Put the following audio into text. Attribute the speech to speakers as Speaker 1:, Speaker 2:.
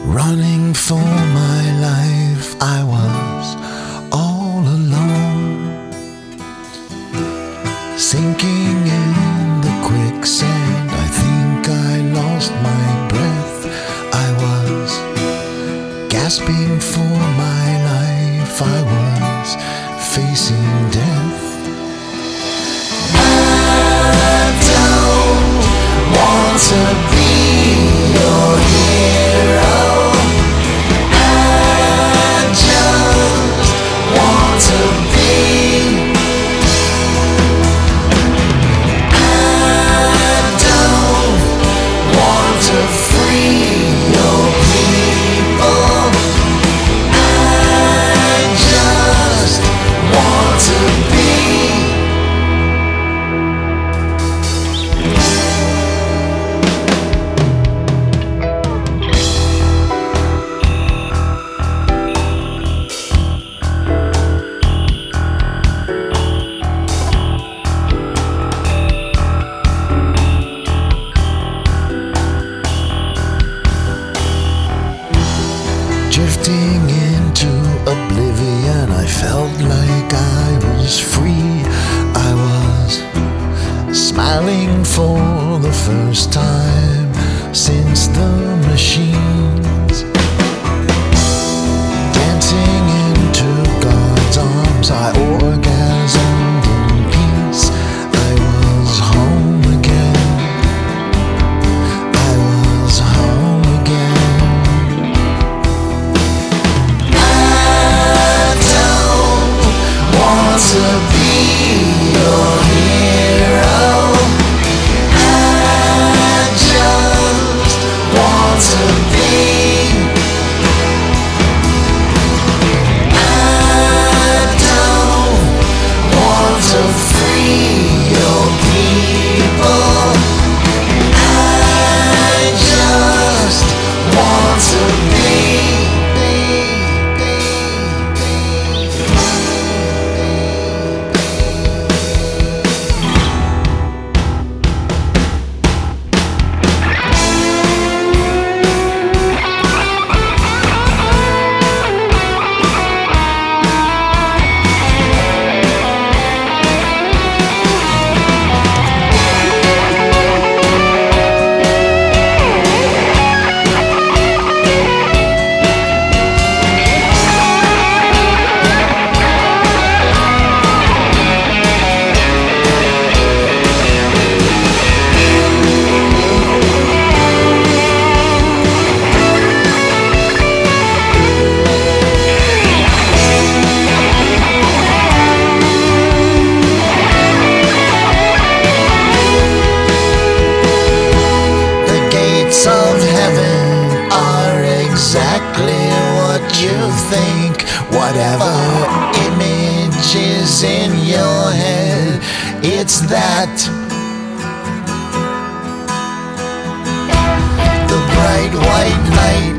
Speaker 1: Running for my life, I was all alone, sinking in the quicksand. I think I lost my breath. I was gasping for my life. I was facing death. I don't want to be your hero. Drifting into oblivion, I felt like I was free. I was smiling for the first time since the machines, dancing into God's arms. I orgasmed in peace. I was home again. I was home again. To be your hero, I just want to be. I don't want to free your people. I just want to be. Exactly what you think. Whatever image is in your head, it's that. The bright white light